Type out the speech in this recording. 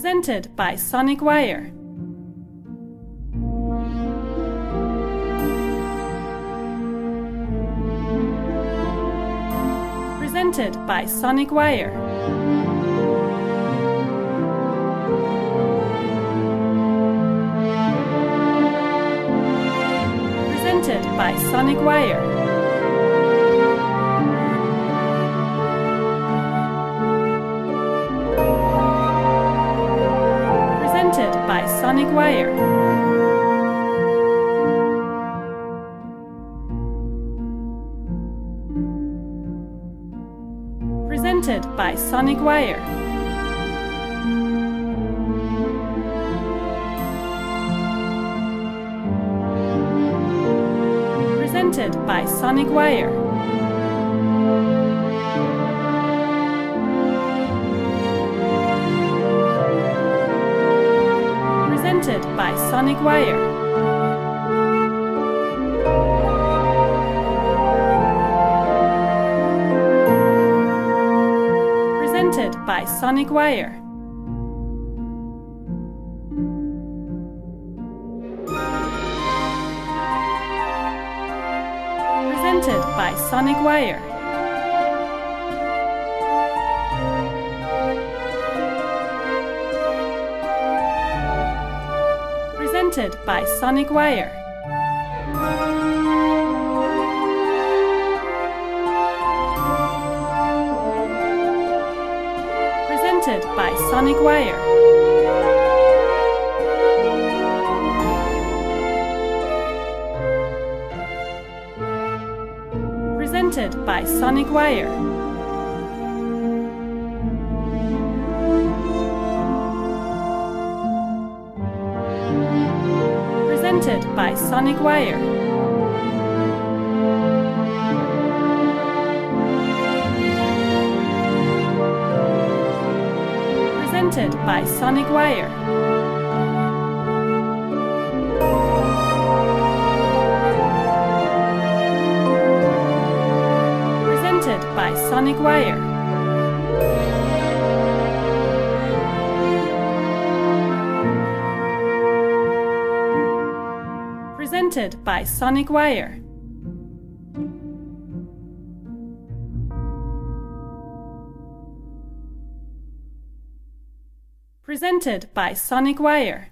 Presented by Sonic Wire. Presented by Sonic Wire. Presented by Sonic Wire. Presented by Sonic Wire. Presented by Sonic Wire. Presented by Sonic Wire. Presented by Sonic Wire. Presented by Sonic Wire. Presented by Sonic Wire. Presented by Sonic Wire. Presented by Sonic Wire. Presented by Sonic Wire. Presented by Sonic Wire. Presented by Sonic Wire. Presented by Sonic Wire. Presented by Sonic Wire. Presented by Sonic Wire.